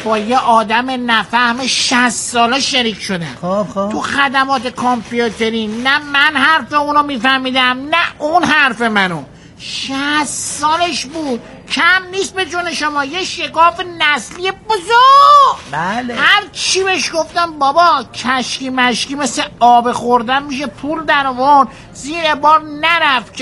با یه آدم نفهم 60 ساله شریک شدم. خب تو خدمات کامپیوتری نه من حرف اونو میفهمیدم نه اون حرف منو. 60 سالش بود، کم نیست به جون شما. یه شکاف نسلی بزرگ. بله. هر چی بهش گفتم بابا کشکی مشکی مثل آب خوردن میشه پول در آورد، زیر بار نرفت.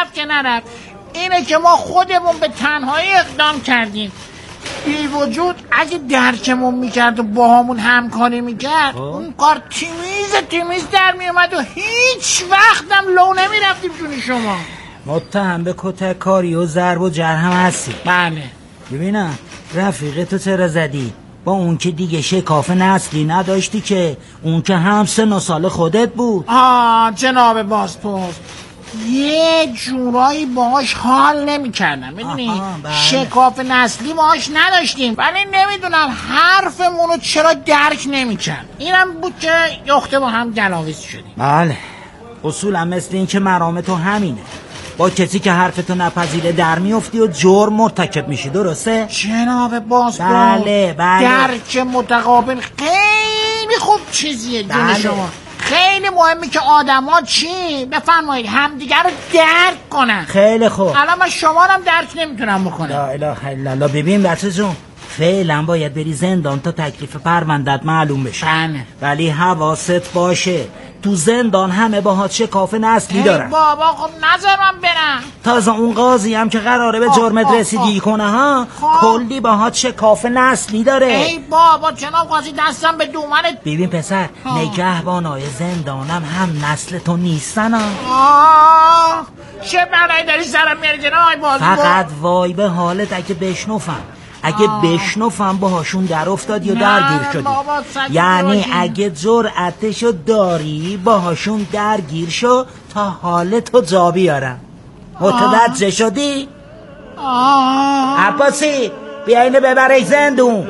اینه که ما خودمون به تنهایی اقدام کردیم. بی وجود اگه درکمون میکرد و با همون همکاری میکرد اون کار تیمیز در میومد و هیچ وقتم لو نمیرفتیم جون شما. متهم به کتککاری و ضرب و جرح هستی. بله. ببینم رفیق تو چرا زدی؟ با اون که دیگه شکاف نسلی نداشتی که، اون که هم سن و سال خودت بود. جناب بازپرس یه جورایی باهاش حال نمی کردم میدونی؟ شکاف نسلی باهاش نداشتیم ولی نمیدونم حرفمونو چرا درک نمی کرد. اینم بود که یخته با هم گلاویز شدیم. بله اصولا مثل این که مرام تو همینه، با کسی که حرفتو نپذیره در میفتی و جرم مرتکب میشی، درسته؟ جناب بازپرس بله درک متقابل خیلی خوب چیزیه جون شما. خیلی مهمه که آدما چی بفرمایید همدیگر رو درک کنن. خیلی خوب. الان من شما رو هم درک نمیتونم بکنم. لا اله الا الله. ببین بچه جون فعلا باید بری زندان تا تکلیف پروندت معلوم بشه. ولی حواست باشه تو زندان همه باهات شکاف نسلی دارن. بابا خب نظر من برم. تازه اون قاضی هم که قراره به جرمت رسیدگی کنه ها کلی باهات شکاف نسلی داره. ای بابا جناب قاضی دستم به دومنت. ببین پسر نگهبانای زندانم هم نسل تو نیستن ها. چه بلایی داری سرم میاری جناب بازی؟ فقط وای به حالت اگه بشنفم باهاشون در افتاد یا درگیر شدی. یعنی اگه جرأتشو داری باهاشون درگیر شو تا حالتو جا بیارم. متوجه شدی؟ عباسی بیا اینو ببره زندون.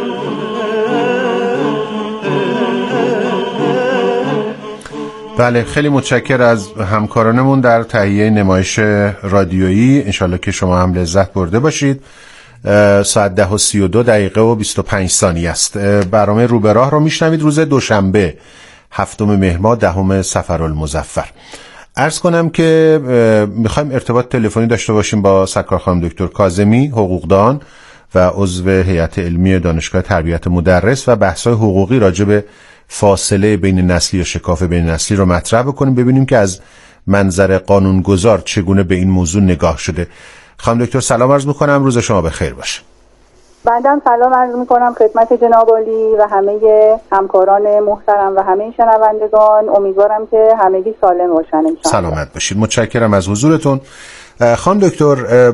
بله خیلی متشکر از همکارانمون در تهیه نمایش رادیویی. انشالله که شما هم لذت برده باشید. ساعت 10:32 و 25 ثانیه است. برنامه رو به راه رو میشنوید روز دوشنبه 7 مهر 10 صفرالمظفر. عرض کنم که میخوایم ارتباط تلفنی داشته باشیم با سرکار خانم دکتر کاظمی، حقوقدان و عضو هیئت علمی دانشگاه تربیت مدرس و بحث‌های حقوقی راجع به فاصله بین نسلی و شکاف بین نسلی رو مطرح بکنیم، ببینیم که از منظر قانونگذار چگونه به این موضوع نگاه شده. خانم دکتر سلام عرض میکنم، روز شما بخیر باشه. بندم سلام عرض میکنم خدمت جناب عالی و همه همکاران محترم و همه شنوندگان. امیدوارم که همگی سالم باشن انشاءالله. سلامت باشید. متشکرم از حضورتون. خانم دکتر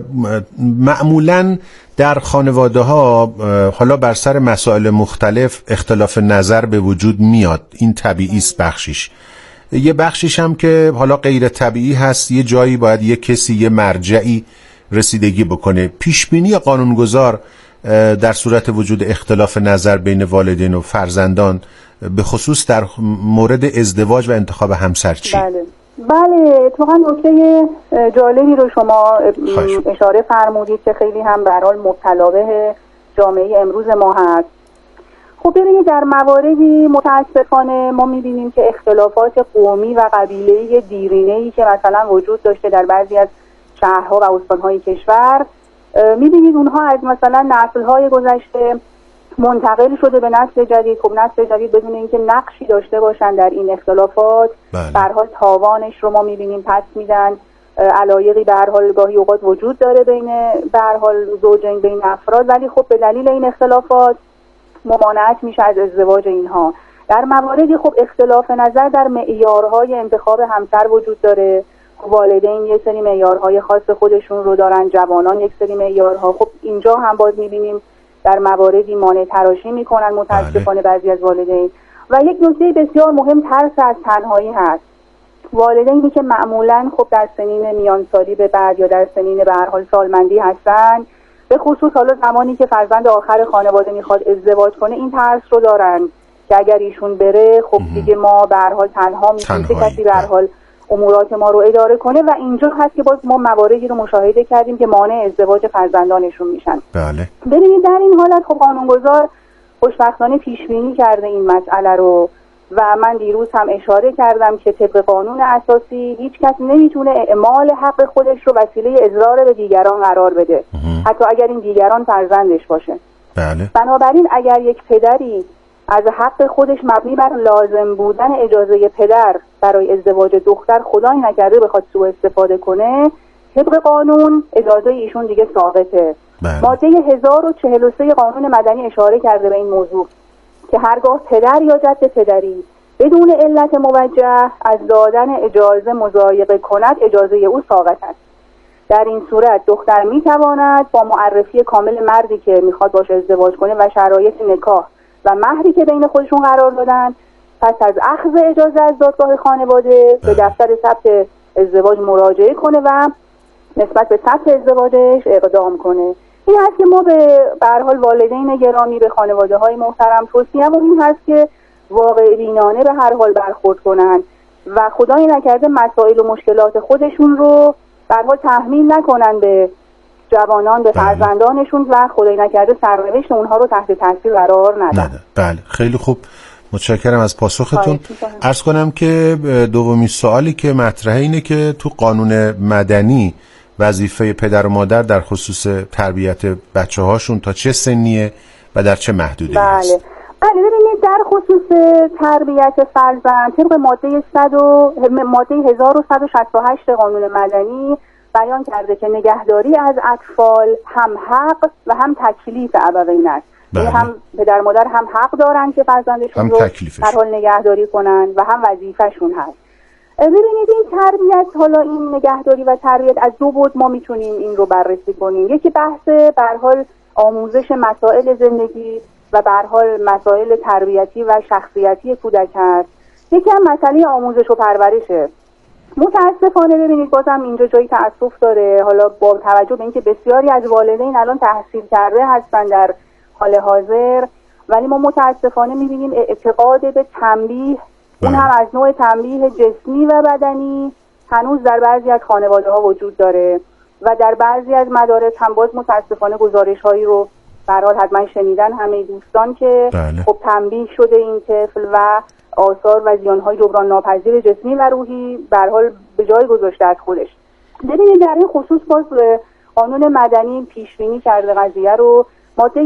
معمولاً در خانواده ها حالا بر سر مسائل مختلف اختلاف نظر به وجود میاد، این طبیعی است بخشیش. یه بخشیش هم که حالا غیر طبیعی هست، یه جایی باید یه کسی یه مرجعی رسیدگی بکنه. پیشبینی قانونگذار در صورت وجود اختلاف نظر بین والدین و فرزندان به خصوص در مورد ازدواج و انتخاب همسر چی؟ بله اتفاقا نکته جالبی رو شما اشاره فرمودید که خیلی هم به هر حال مبتلا به جامعه امروز ما هست. خب ببینید در مواردی متاسفانه ما می‌بینیم که اختلافات قومی و قبیله‌ای دیرینه‌ای که مثلا وجود داشته در بعضی از شهرها و استان‌های کشور، می‌بینید اونها از مثلا نسل‌های گذشته منتقل شده به نسل جدید. خب نسل جدید بدون اینکه نقشی داشته باشن در این اختلافات به هر حال تاوانش رو ما می‌بینیم پس میدن. علایقی به هر حال گاهی اوقات وجود داره بین به هر حال زوجین، بین افراد، ولی خب به دلیل این اختلافات ممانعت میشه از ازدواج اینها. در مواردی خب اختلاف نظر در معیارهای انتخاب همسر وجود داره. والدین یک سری معیارهای خاص خودشون رو دارن، جوانان یک سری معیارها. خب اینجا هم باز میبینیم در مواردی مانع تراشی میکنن متاسفانه بعضی از والدین. و یک نکته بسیار مهم ترس از تنهایی هست. والدینی که معمولا خب در سنین میانسالی به بعد یا در سنین به هر حال سالمندی هستن، به خصوص حالا زمانی که فرزند آخر خانواده میخواد ازدواج کنه، این ترس رو دارن که اگر ایشون بره خب دیگه ما به هر حال تنها میشیم، کسی به هر حال امورات ما رو اداره کنه و اینجا هست که باز ما مواردی رو مشاهده کردیم که مانع ازدواج فرزندانشون میشن. بله. ببینید در این حالت خب قانونگذار خوشبختانه پیش بینی کرده این مسئله رو و من دیروز هم اشاره کردم که طبق قانون اساسی هیچ کس نمیتونه اعمال حق خودش رو وسیله اضرار به دیگران قرار بده، حتی اگر این دیگران فرزندش باشه. بله. بنابراین اگر یک پدری از حق خودش مبنی بر لازم بودن اجازه پدر برای ازدواج دختر خدای نکرده بخواد سوء استفاده کنه، طبق قانون اجازه ایشون دیگه ساقطه. ماده 1043 قانون مدنی اشاره کرده به این موضوع که هرگاه پدر یا جد پدری بدون علت موجه از دادن اجازه مضایقه کند، اجازه او ساقط است. در این صورت دختر میتواند با معرفی کامل مردی که میخواد باشه ازدواج کنه و شرایط نکاح و مهری که بین خودشون قرار دادن، پس از اخذ اجازه از دادگاه خانواده به دفتر ثبت ازدواج مراجعه کنه و نسبت به ثبت ازدواجش اقدام کنه. این هست که ما به هر حال والدین گرامی، به خانواده های محترم توصیه‌مون این هست که واقع بینانه به هر حال برخورد کنن و خدای نکرده مسائل و مشکلات خودشون رو به هر حال تحمیل نکنن به جوانان، به فرزندانشون و خدای نکرده سرنوشت اونها رو تحت تاثیر قرار ندن. بله، خیلی خوب، متشکرم از پاسختون. عرض کنم که دومین سوالی که مطرحه اینه که تو قانون مدنی وظیفه پدر و مادر در خصوص تربیت بچه هاشون تا چه سنیه و در چه محدوده‌ای هست؟ بله، ببینید در خصوص تربیت فرزند طبق ماده 1168 قانون مدنی بیان کرده که نگهداری از اطفال هم حق و هم تکلیف ابوین است. یعنی هم پدر مادر هم حق دارن که فرزندشون رو در حال نگهداری کنن و هم وظیفه‌شون هست. ببینید این تربیت، حالا این نگهداری و تربیت از دو بعد ما میتونیم این رو بررسی کنیم. یکی بحث به هر حال آموزش مسائل زندگی و به هر حال مسائل تربیتی و شخصیتی کودک هست. یکی هم مسئله آموزش و پرورشه. متاسفانه ببینید بازم اینجا جایی تأسف داره، حالا با توجه به اینکه بسیاری از والدین الان تحصیل کرده هستن در حال حاضر، ولی ما متاسفانه میبینیم اعتقاد به تنبیه، اون هم از نوع تنبیه جسمی و بدنی، هنوز در بعضی از خانواده ها وجود داره و در بعضی از مدارس هم باز متاسفانه گزارش هایی رو به هر حال حتما شنیدن همه دوستان که خب تنبیه شده این طفل و آثار و زیانهای جبران ناپذیر جسمی و روحی به هر حال به جای گذاشته از خودش. ببینید در این خصوص باز قانون مدنی پیش بینی کرده قضیه رو. ماده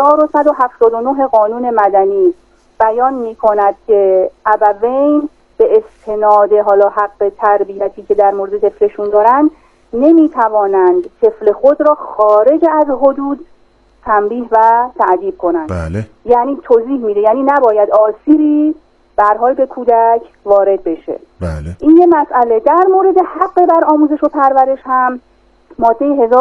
1179 قانون مدنی بیان می‌کند که ابوین به استناد حالا حق تربیتی که در مورد طفلشون دارن نمی‌توانند طفل خود را خارج از حدود تنبیه و تعدیب کنند. بله. یعنی توضیح میده، یعنی نباید آسیبی به هر حال به کودک وارد بشه. بله. این یه مسئله. در مورد حق بر آموزش و پرورش هم ماده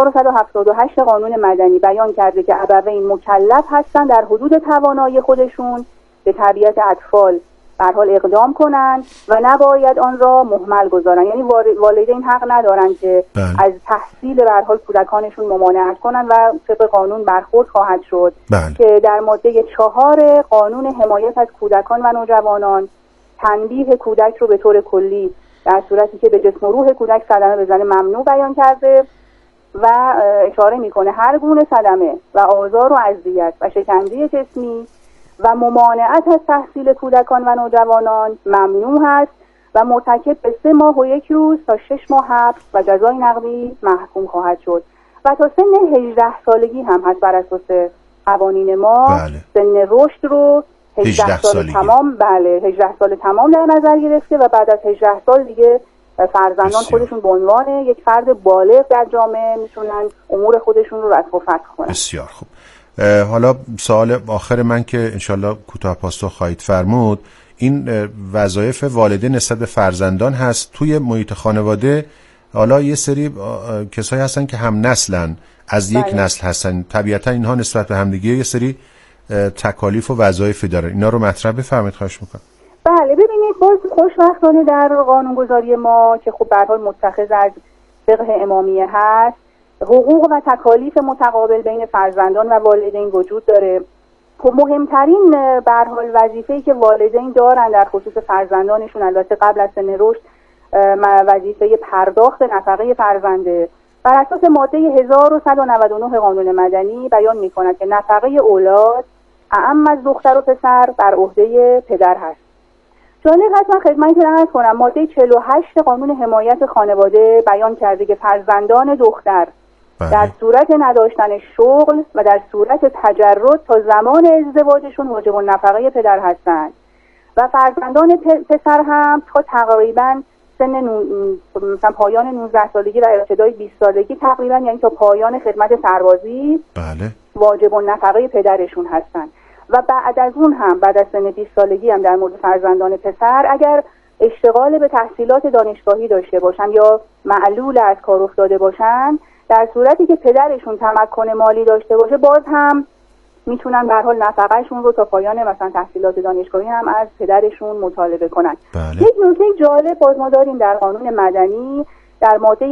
1178 قانون مدنی بیان کرده که ابوین مکلف هستند در حدود توانایی خودشون به تربیت اطفال به هر حال اقدام کنند و نباید آن را مهمل گذارند. یعنی والدین حق ندارند که از تحصیل به هر حال کودکانشون ممانعت کنند و طبق قانون برخورد خواهد شد که در ماده 4 قانون حمایت از کودکان و نوجوانان تنبیه کودک رو به طور کلی در صورتی که به جسم و روح کودک صدمه بزنه ممنوع بیان کرده و اشاره میکنه هر گونه صدمه و آزار و اذیت و شکنجه جسمی و ممانعت از تحصیل کودکان و نوجوانان ممنوع هست و مرتکب به 3 ماه و 1 روز تا 6 ماه حبس و جزای نقدی محکوم خواهد شد و تا سن 18 سالگی هم هست بر اساس قوانین ما. سن رشد رو 18 سال تمام 18 سال تمام در نظر گرفته و بعد از 18 سال دیگه فرزندان خودشون به عنوان یک فرد بالغ در جامعه میتونن امور خودشون رو رفع و فتح کنن. بسیار خوب. حالا سوال آخر من که انشالله کوتاه پاسخ خواهید فرمود، این وظایف والدین نسبت به فرزندان هست. توی محیط خانواده حالا یه سری کسایی هستن که هم نسلن، از یک نسل هستن، طبیعتا اینها نسبت به همدیگه یه سری تکالیف و وظایفی دارن. اینا رو مطرح بفرمایید خواهش میکنم. بله، ببینید باز خوشبختانه در قانونگذاری ما که خب به هر حال متخذ از فقه امامیه هست، حقوق و تکالیف متقابل بین فرزندان و والدین وجود داره. خب مهمترین به هر حال وظیفه‌ای که والدین دارن در خصوص فرزندانشون، البته قبل از سن رشد، وظیفه پرداخت نفقه فرزنده بر اساس ماده 1199 قانون مدنی بیان می‌کند که نفقه اولاد اعم از دختر و پسر بر عهده پدر هست. جالب هست من خدمتتون عرض کنم ماده 48 قانون حمایت خانواده بیان کرده که فرزندان دختر در صورت نداشتن شغل و در صورت تجرد تا زمان ازدواجشون واجب النفقه پدر هستند و فرزندان پسر هم تا تقریبا سن مثلا پایان 19 سالگی و ابتدای 20 سالگی تقریبا، یعنی تا پایان خدمت سربازی واجب النفقه پدرشون هستند و بعد از اون هم بعد از سن 20 سالگی هم در مورد فرزندان پسر اگر اشتغال به تحصیلات دانشگاهی داشته باشن یا معلول از کار افتاده باشن، در صورتی که پدرشون تمکن مالی داشته باشه باز هم میتونن به هر حال نفقهشون رو تا پایان مثلا تحصیلات دانشگاهی هم از پدرشون مطالبه کنن. یک نکته جالب باز ما داریم در قانون مدنی در ماده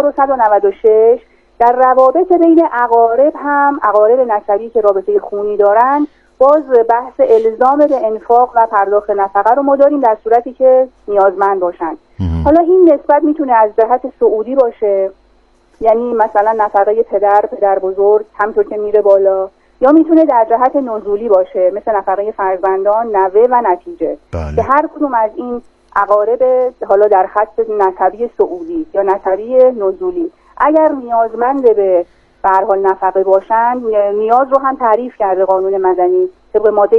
1196 در روابط بین اقارب هم اقارب نسبی که رابطه خونی دارن باز بحث الزام به انفاق و پرداخت نفقه رو ما داریم در صورتی که نیازمند باشن. حالا این نسبت میتونه از جهت سعودی باشه، یعنی مثلا نفقه پدر بزرگ همطور که میره بالا، یا میتونه در جهت نزولی باشه مثل نفقه فرزندان، نوه و نتیجه که هر کدوم از این اقارب حالا در خط نسبی سعودی یا نسبی نزولی اگر نیازمند به هر حال نفقه باشن نیاز رو هم تعریف کرده قانون مدنی طبق ماده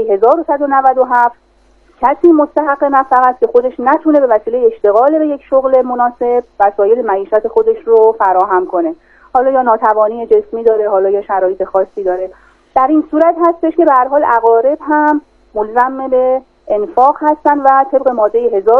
1197 کسی مستحق نفقه است که خودش نتونه به وسیله اشتغال به یک شغل مناسب وسایل معیشت خودش رو فراهم کنه، حالا یا ناتوانی جسمی داره، حالا یا شرایط خاصی داره. در این صورت هستش که به هر حال اقارب هم ملزم به انفاق هستن و طبق ماده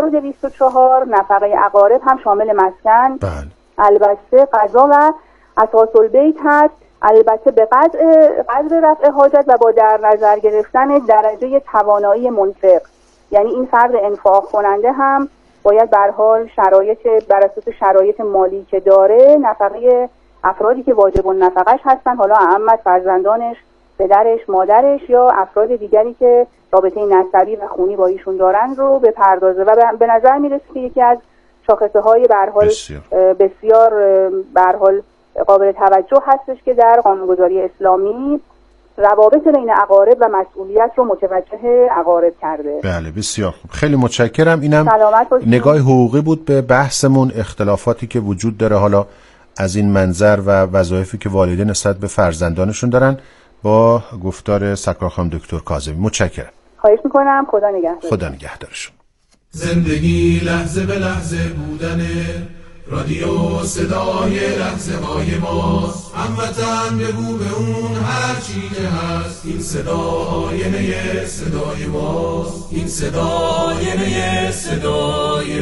1204 نفقه اقارب هم شامل مسکن، البته غذا و اساس البیت هست، البته به قدر رفع حاجت و با در نظر گرفتن درجه توانایی منفق. یعنی این فرد انفاق کننده هم باید به هر حال بر اساس شرایط مالی که داره نفقه افرادی که واجب النفقه‌اش هستن، حالا اعم فرزندانش، پدرش، مادرش یا افراد دیگری که رابطه نسبی و خونی با ایشون دارن رو به پردازه و به نظر میرسه که یکی از شاخصه‌های به هر حال بسیار به هر حال قابل توجه هستش که در قانونگذاری اسلامی روابط بین اقارب و مسئولیت رو متوجه اقارب کرده. بله بسیار خوب، خیلی متشکرم. اینم نگاه حقوقی بود به بحثمون، اختلافاتی که وجود داره حالا از این منظر و وظایفی که والدین نسبت به فرزندانشون دارن با گفتار سرکار خانم دکتر کاظمی. متشکرم. خواهش میکنم. خدا نگهدار. خدا نگهدارشون. زندگی لحظه به لحظه بودنه، رادیو صدای لحظه های ماست، هموطن بگو به اون هر چی که هست، این صدای صدای ماست، این صدای صدای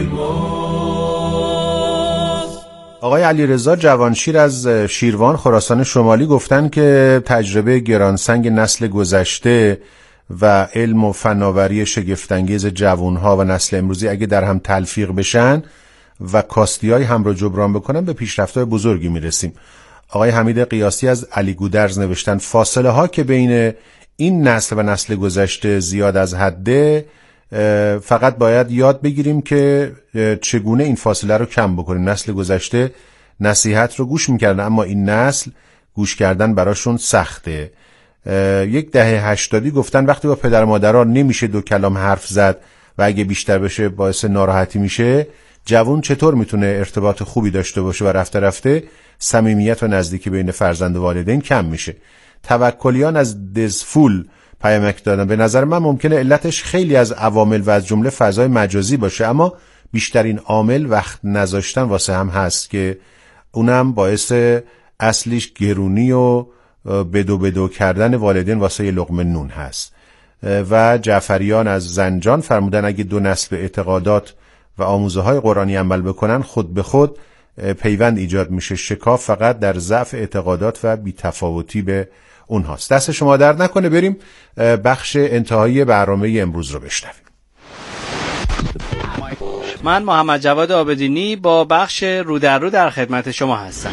ماست. آقای علیرضا جوانشیر از شیروان خراسان شمالی گفتن که تجربه گرانسنگ نسل گذشته و علم و فناوری شگفت‌انگیز جوانها و نسل امروزی اگه در هم تلفیق بشن و کاستی‌های هم رو جبران بکنن به پیشرفت‌های بزرگی میرسیم. آقای حمید قیاسی از علی گودرز نوشتن فاصله ها که بین این نسل و نسل گذشته زیاد از حده، فقط باید یاد بگیریم که چگونه این فاصله رو کم بکنیم. نسل گذشته نصیحت رو گوش میکردن اما این نسل گوش کردن براشون سخته. یک دهه 80 گفتن وقتی با پدر مادرها نمیشه دو کلام حرف زد و اگه بیشتر بشه باعث ناراحتی میشه، جوان چطور میتونه ارتباط خوبی داشته باشه و رفته رفته صمیمیت و نزدیکی بین فرزند و والدین کم میشه. توکلیان از دزفول پیامک دادن به نظر من ممکنه علتش خیلی از عوامل و از جمله فضای مجازی باشه، اما بیشترین عامل وقت نذاشتن واسه هم هست که اونم باعث اصلیش گرونی و بدو کردن والدین واسه لقمه نون هست. و جعفریان از زنجان فرمودن اگه دو نسل به اعتقادات و آموزه های قرآنی عمل بکنن خود به خود پیوند ایجاد میشه، شکاف فقط در ضعف اعتقادات و بی‌تفاوتی به اونهاست. دست شما درد نکنه. بریم بخش انتهایی برنامه امروز رو بشنویم. من محمد جواد عابدینی با بخش رو در خدمت شما هستم.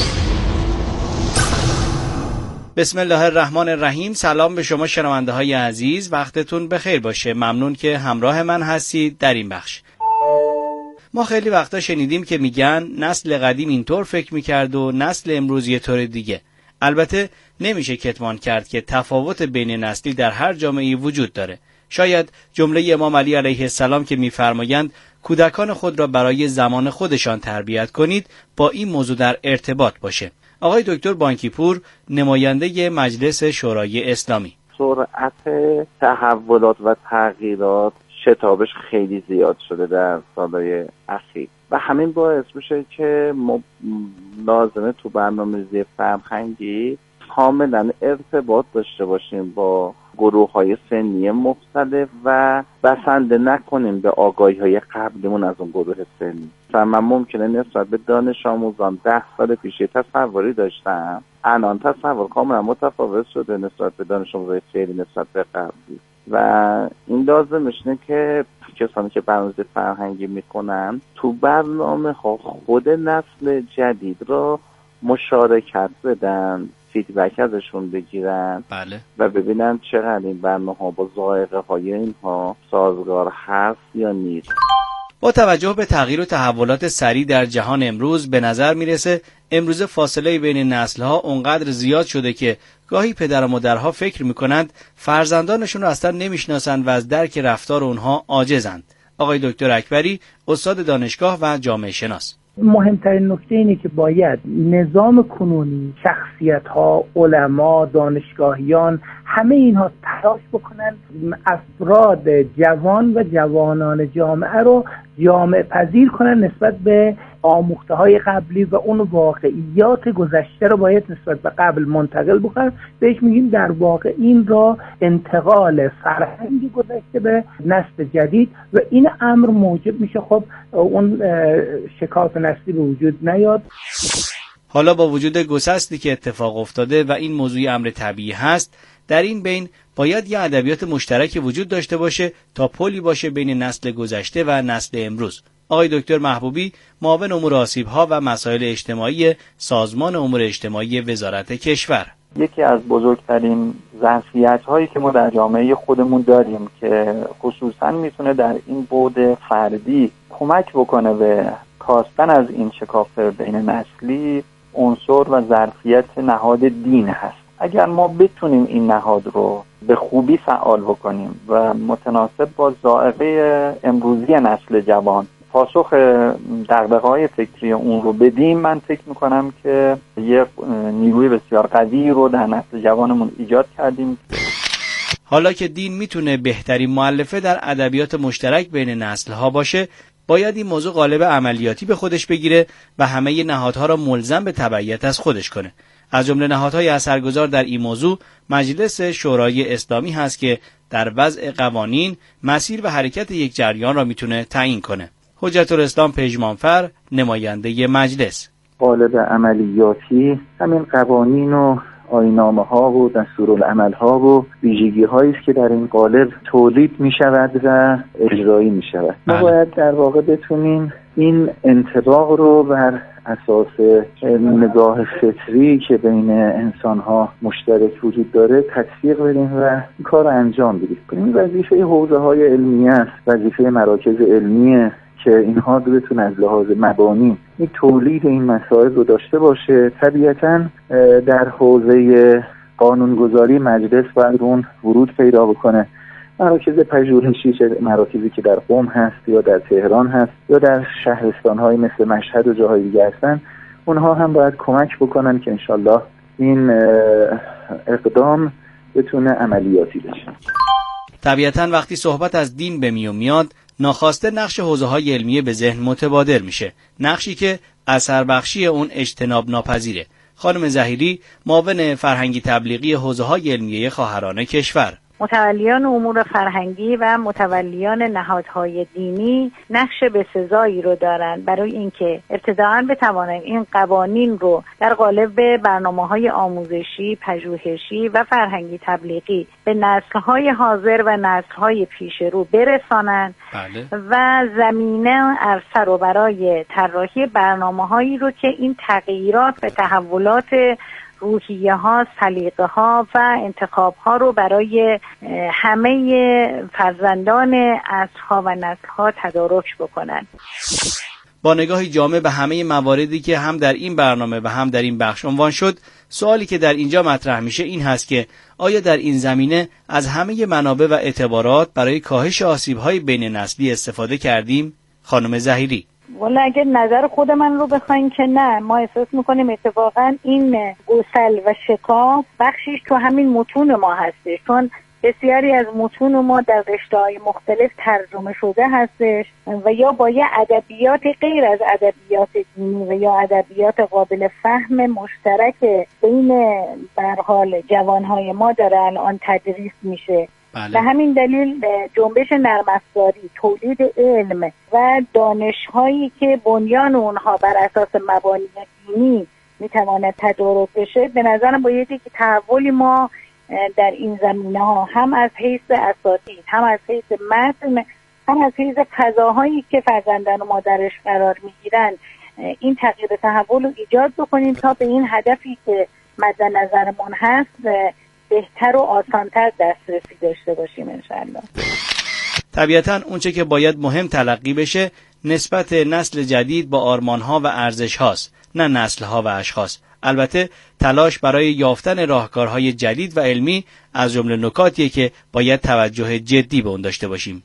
بسم الله الرحمن الرحیم. سلام به شما شنونده های عزیز، وقتتون بخیر باشه. ممنون که همراه من هستید در این بخش. ما خیلی وقتا شنیدیم که میگن نسل قدیم اینطور فکر میکرد و نسل امروز یه طور دیگه. البته نمیشه کتمان کرد که تفاوت بین نسلی در هر جامعه‌ای وجود داره. شاید جمله امام علی علیه السلام که میفرمایند کودکان خود را برای زمان خودشان تربیت کنید با این موضوع در ارتباط باشه. آقای دکتر بانکیپور، نماینده مجلس شورای اسلامی: سرعت تحولات و تغییرات شتابش خیلی زیاد شده در سالهای اخیر و همین باعث میشه که ما لازمه تو برنامه‌ریزی فرهنگی کاملا ارتباط داشته باشیم با گروه‌های سنی مختلف و بسنده نکنیم به آگاهی‌های قبلیمون از اون گروه سنی. مثلا من ممکنه نسبت به دانش آموزان 10 سال پیش تصوری داشتم، الان تصور کاملا متفاوت شده نسبت به دانش آموزای فعلی نسبت به قبلی و این لازمش اینه که کسانی که برنامه‌ریزی فرهنگی میکنن تو برنامه‌ها خود نسل جدید را مشارکت بدن، فیدبک ازشون بگیرن. بله. و ببینن چقدر این برنامه‌ها با ذائقه های اینها سازگار هست یا نیست. با توجه به تغییر و تحولات سریع در جهان امروز به نظر میرسه امروز فاصله بین نسل‌ها اونقدر زیاد شده که گاهی پدر و مادرها فکر میکنند فرزندانشون رو اصلا نمیشناسند و از درک رفتار اونها عاجزند. آقای دکتر اکبری، استاد دانشگاه و جامعه شناس: مهمترین نکته اینه که باید نظام کنونی، شخصیت‌ها، علما، دانشگاهیان، همه اینها تلاش بکنن افراد جوان و جوانان جامعه رو جامعه پذیر کنن نسبت به آموخته‌های قبلی و اون واقعیات گذشته رو باید نسبت به قبل منتقل بکنن. بهش میگیم در واقع این را انتقال فرهنگ گذشته به نسل جدید و این امر موجب میشه خب اون شکاف نسلی به وجود نیاد. حالا با وجود گسستی که اتفاق افتاده و این موضوع امر طبیعی هست، در این بین باید یه ادبیات مشترک وجود داشته باشه تا پلی باشه بین نسل گذشته و نسل امروز. آقای دکتر محبوبی، معاون امور آسیب‌ها و مسائل اجتماعی سازمان امور اجتماعی وزارت کشور: یکی از بزرگترین ظرفیت‌هایی که ما در جامعه خودمون داریم که خصوصاً میتونه در این بعد فردی کمک بکنه به کاستن از این شکاف بین نسلی، عنصر و ظرفیت نهاد دین هست. اگر ما بتونیم این نهاد رو به خوبی فعال بکنیم و متناسب با ذائقه امروزی نسل جوان پاسخ دغدغه‌های فکری اون رو بدیم، من فکر میکنم که یه نیروی بسیار قوی رو در نسل جوانمون ایجاد کردیم. حالا که دین میتونه بهترین مؤلفه در ادبیات مشترک بین نسل‌ها باشه، باید این موضوع قالب عملیاتی به خودش بگیره و همه نهادها را ملزم به تبعیت از خودش کنه. از جمله نهادهای اثرگذار در این موضوع مجلس شورای اسلامی هست که در وضع قوانین مسیر و حرکت یک جریان را میتونه تعیین کنه. حجت الاسلام پژمانفر، نماینده مجلس: قالب عملیاتی همین قوانین و آیین‌نامه‌ها و دستورالعمل‌ها و ویژگی‌هایی است که در این قالب تولید می‌شود و اجرایی می‌شود. ما باید در واقع بتونیم این انطباق رو بر اساس نگاه فطری که بین انسان‌ها مشترک وجود داره تطبیق بدیم و این کار رو انجام بدیم. این وظیفه حوزه‌های علمیه است، وظیفه مراکز علمیه که اینها بتونه از لحاظ مبانی این تولید این مسائل رو داشته باشه. طبیعتاً در حوزه قانونگذاری مجلس باید اون ورود پیدا بکنه. مراکز پژوهشی، مراکزی که در قم هست یا در تهران هست یا در شهرستان‌های مثل مشهد و جاهای دیگه هستن، اونها هم باید کمک بکنن که انشالله این اقدام بتونه عملیاتی بشه. طبیعتاً وقتی صحبت از دین به میاد، ناخواسته نقش حوزه‌های علمیه به ذهن متبادر میشه، نقشی که اثر بخشی اون اجتناب ناپذیره. خانم ظهیری، معاون فرهنگی تبلیغی حوزه‌های علمیه خواهران کشور: متولیان امور فرهنگی و متولیان نهادهای دینی نقش بسزایی رو دارن برای اینکه ابتداعاً بتوانند این قوانین رو در قالب برنامه‌های آموزشی، پژوهشی و فرهنگی تبلیغی به نسل‌های حاضر و نسل‌های پیش رو برسانند. بله. و زمینه عرصه رو برای طراحی برنامه‌هایی رو که این تغییرات و تحولات روحیه ها، سلیقه ها و انتخاب ها رو برای همه فرزندان عصرها و نسل ها تدارک بکنن. با نگاهی جامع به همه مواردی که هم در این برنامه و هم در این بخش عنوان شد، سوالی که در اینجا مطرح میشه این هست که آیا در این زمینه از همه منابع و اعتبارات برای کاهش آسیب‌های بین نسلی استفاده کردیم؟ خانم ظهیری: والا اگه نظر خود من رو بخواین که نه، ما احساس میکنیم اتفاقا این گسل و شکاف بخشیش تو همین متون ما هستش، چون بسیاری از متون ما در رشته‌های مختلف ترجمه شده هستش و یا با یه ادبیات غیر از ادبیات دینی و یا ادبیات قابل فهم مشترک بین به هر حال جوانهای ما داره الان تدریس میشه. به همین دلیل جنبش نرم افزاری، تولید علم و دانش‌هایی که بنیان اونها بر اساس مبانی دینی میتواند تدارک بشه، به نظرم بایدی که تحولی ما در این زمینه ها هم از حیث اساتید، هم از حیث متن، هم از حیث فضاهایی که فرزندان ما درش قرار میگیرن، این تغییر تحول رو ایجاد بکنیم تا به این هدفی که مد نظرمون هست بهتر و آسانتر دسترسی داشته باشیم انشاءالله. طبیعتاً اونچه که باید مهم تلقی بشه نسبت نسل جدید با آرمان‌ها و ارزش‌هاست، نه نسل‌ها و اشخاص. البته تلاش برای یافتن راهکارهای جدید و علمی از جمله نکاتیه که باید توجه جدی به اون داشته باشیم.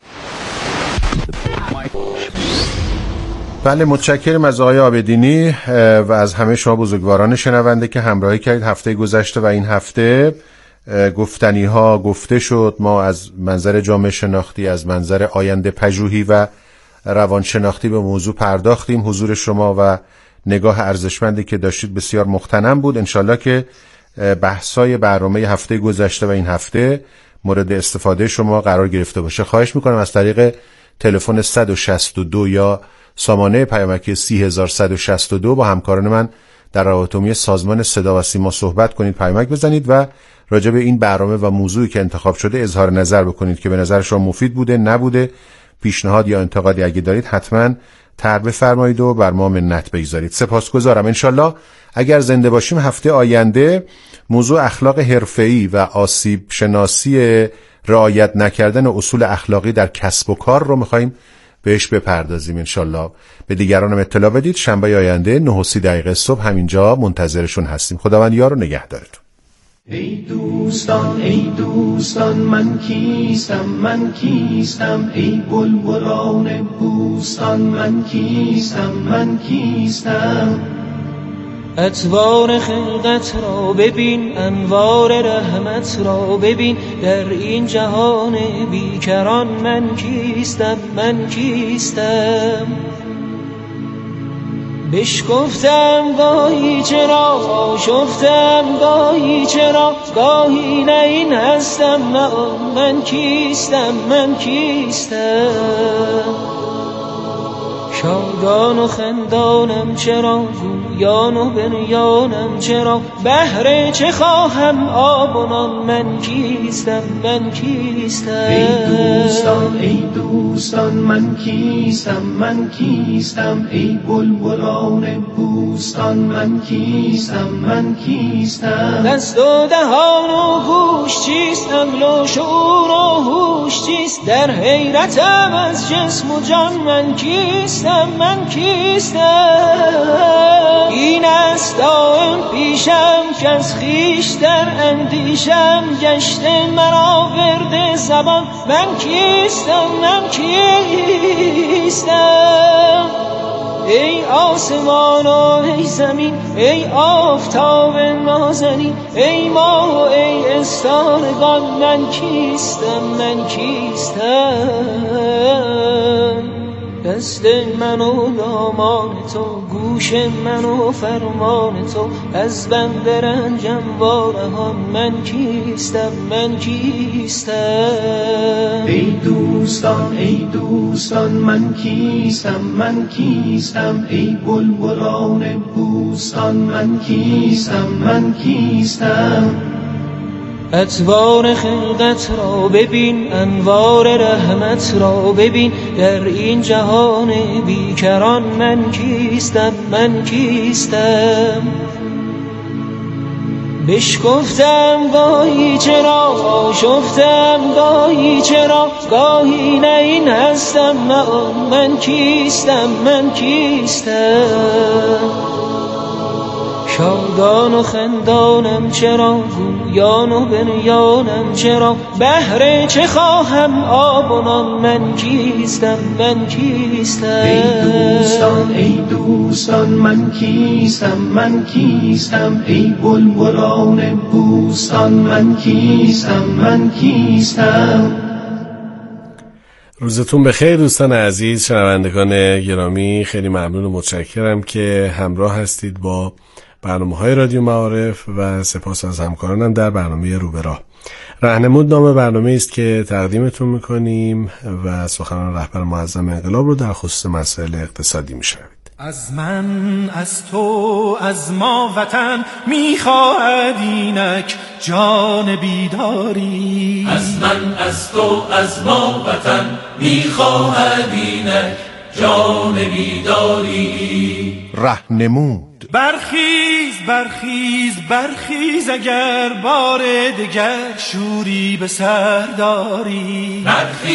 بله، متشکرم از آقای عابدینی و از همه شما بزرگواران شنونده که همراهی کردید هفته گذشته و این هفته. گفتنی ها گفته شد، ما از منظر جامعه شناختی، از منظر آینده پژوهی و روانشناختی به موضوع پرداختیم. حضور شما و نگاه ارزشمندی که داشتید بسیار مغتنم بود. انشالله که بحثای برنامه هفته گذشته و این هفته مورد استفاده شما قرار گرفته باشه. خواهش میکنم از طریق تلفن 162 یا سامانه پیامکی 30162 با همکاران من در روابط عمومی سازمان صدا و سیما صحبت کنید، پیامک بزنید و راجع به این برنامه و موضوعی که انتخاب شده اظهار نظر بکنید که به نظر شما مفید بوده، نبوده. پیشنهاد یا انتقادی اگه دارید حتما طرح بفرمایید و بر ما منت بگذارید. سپاسگزارم. انشالله اگر زنده باشیم هفته آینده موضوع اخلاق حرفه‌ای و آسیب شناسی رعایت نکردن اصول اخلاقی در کسب و کار رو می‌خوایم بهش بپردازیم. انشالله به دیگرانم اطلاع بدید. شنبه آینده 9:30 صبح همینجا منتظرشون هستیم. خداوند یار و نگهدارتون. ای دوستان من کیستم ای بلبلان بوستان من کیستم اطوار خلقت را ببین، انوار رحمت را ببین، در این جهان بیکران من کیستم بشکفتم گاهی چرا، آشفتم گاهی چرا، گاهی نه این هستم نه من کیستم شادان و خندانم چرا، جویان و بریانم چرا، بهر چه خواهم آب و نان من کیستم ای دوستان من کیستم ای بلبلان بوستان من کیستم دست و دهان و گوش چیست، عقل و شعور و هوش چیست، در حیرتم از جسم و جان من کیستم این است دائم پیشم که از خویش در اندیشم گشته مرا ورد زبان من کیستم ای آسمان و ای زمین، ای آفتاب نازنین، ای ماه و ای استارگان من کیستم دست من و دامان تو، گوش من و فرمان تو، از بند رنجم وارهان من کیستم ای دوستان من کیستم ای بلبلان بوستان من کیستم اطوار خلقت را ببین، انوار رحمت را ببین، در این جهان بیکران من کیستم بشکفتم گاهی چرا آشفتم گاهی چرا گاهی نه این هستم نه آن من کیستم شادان و خندانم چرا گویان و بنیانم چرا بهر چه خواهم آب و نان من کیستم ای دوستان من کیستم ای بلبلان بوستان من کیستم روزتون بخیر دوستان عزیز، شنوندگان گرامی، خیلی ممنون و متشکرم که همراه هستید با برنامه‌های رادیو معارف و سپاس از همکارانم در برنامه رو به راه. راهنمود نام برنامه است که تقدیمتون میکنیم و سخنان رهبر معظم انقلاب رو در خصوص مسائل اقتصادی میشنوید. از من از تو از ما وطن میخواهد اینک جان بیداری، از من از تو از ما وطن میخواهد اینک جان بیداری. راهنمود. برخیز اگر بار دگر شوری به سر داری.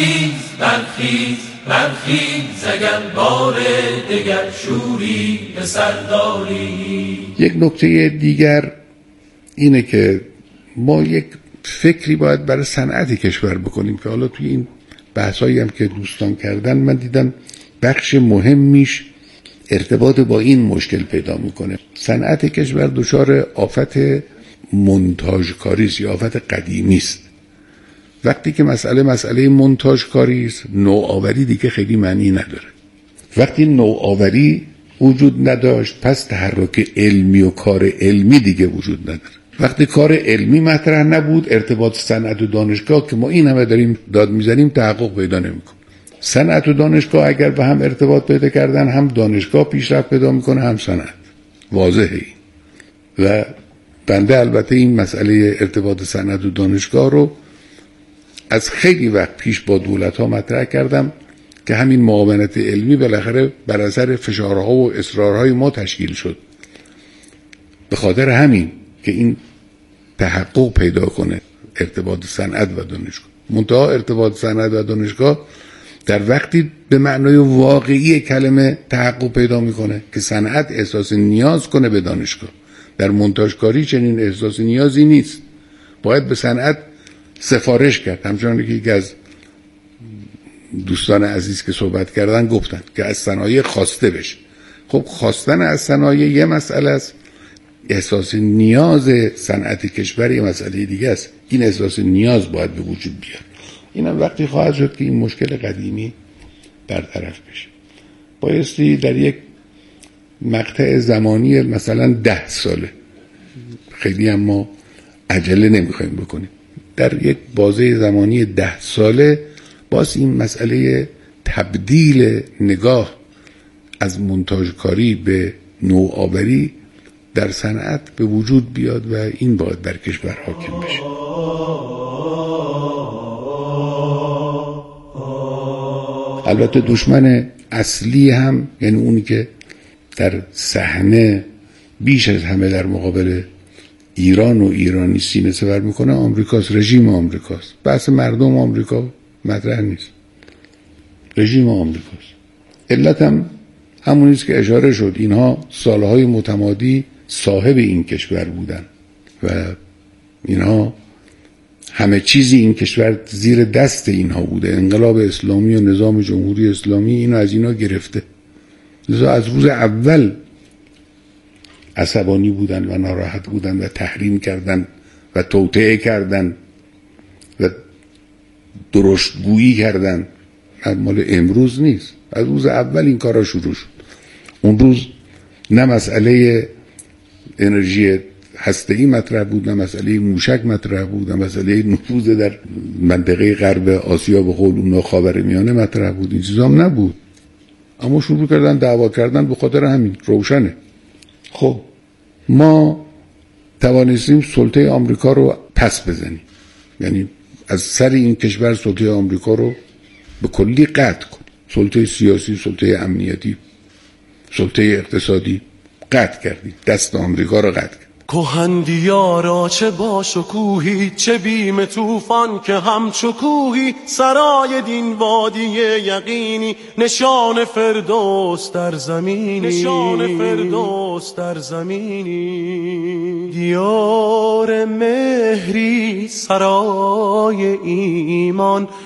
برخیز اگر بار دگر شوری به سر داری. یک نکته دیگر اینه که ما یک فکری باید برای صنعت کشور بکنیم که حالا توی این بحثایی هم که دوستان کردن من دیدم بخش مهمیش ارتباط با این مشکل پیدا میکنه. صنعت کشور دچار آفت مونتاژکاری است یا آفت قدیمی است. وقتی که مسئله مونتاژکاری است، نوآوری دیگه خیلی معنی نداره. وقتی نوآوری وجود نداشت، پس تحرک علمی و کار علمی دیگه وجود نداره. وقتی کار علمی مطرح نبود، ارتباط صنعت و دانشگاه که ما این همه داریم داد میزنیم تحقق پیدا نمیکنه. صنعت و دانشگاه اگر به هم ارتباط پیدا کردن، هم دانشگاه پیشرفت پیدا میکنه هم صنعت. واضحه. و بنده البته این مسئله ارتباط صنعت و دانشگاه رو از خیلی وقت پیش با دولت‌ها مطرح کردم که همین معاونت علمی بالاخره بر اثر فشارها و اصرارهای ما تشکیل شد. به خاطر همین که این تحقق پیدا کنه ارتباط صنعت و دانشگاه. منتها ارتباط صنعت و دانشگاه در وقتی به معنای واقعی کلمه تحقق پیدا میکنه که صنعت احساس نیاز کنه به دانشگاه. در مونتاژکاری چنین احساس نیازی نیست. باید به صنعت سفارش کرد. همچنان که یکی از دوستان عزیز که صحبت کردن گفتن که از صنایع خواسته بشه. خب خواستن از صنایع یه مسئله است، احساس نیاز صنعت کشور یه مسئله دیگه است. این احساس نیاز باید به وجود بیاد. اینم وقتی خواهد شد که این مشکل قدیمی برطرف بشه. بایستی در یک مقطع زمانی مثلا 10 ساله، خیلی هم ما عجله نمیخوایم بکنیم، در یک بازه زمانی 10 ساله باز این مسئله تبدیل نگاه از مونتاژکاری به نوآوری در صنعت به وجود بیاد و این باید بر کشور حاکم بشه. البته دشمن اصلی هم، یعنی اونی که در صحنه بیش از همه در مقابل ایران و ایرانی سینه سپر میکنه، آمریکاست، رژیم آمریکاست. بحث مردم آمریکا مطرح نیست، رژیم آمریکاست. علت هم همونیست که اشاره شد، اینها سالهای متمادی صاحب این کشور بودن و اینها همه چیزی این کشور زیر دست اینها بوده. انقلاب اسلامی و نظام جمهوری اسلامی اینو از اینا گرفته. لذا از روز اول عصبانی بودن و ناراحت بودن و تحریم کردن و توطئه کردن و درشتگویی کردن. مال امروز نیست، از روز اول این کارا شروع شد. اون روز نه مسئله انرژی هسته‌ای مطرح بود، نه مسئله موشک مطرح بود، نه مسئله نفوذ در منطقه غرب آسیا به قول اونا خاورمیانه مطرح بود. این چیزا هم نبود، اما شروع کردن دعوا کردن به خاطر همین. روشنه. خب ما توانستیم سلطه آمریکا رو پس بزنیم، یعنی از سر این کشور سلطه آمریکا رو به کلی قطع کن. سلطه سیاسی، سلطه امنیتی، سلطه اقتصادی قطع کردیم، دست آمریکا رو قطع کردیم. کهندیارا چه با شکوهی، چه بیم طوفان که همچو کوهی، سرای دین وادی یقینی، نشان فردوس در زمینی، نشان فردوس در زمینی. دیار مهری سرای ایمان،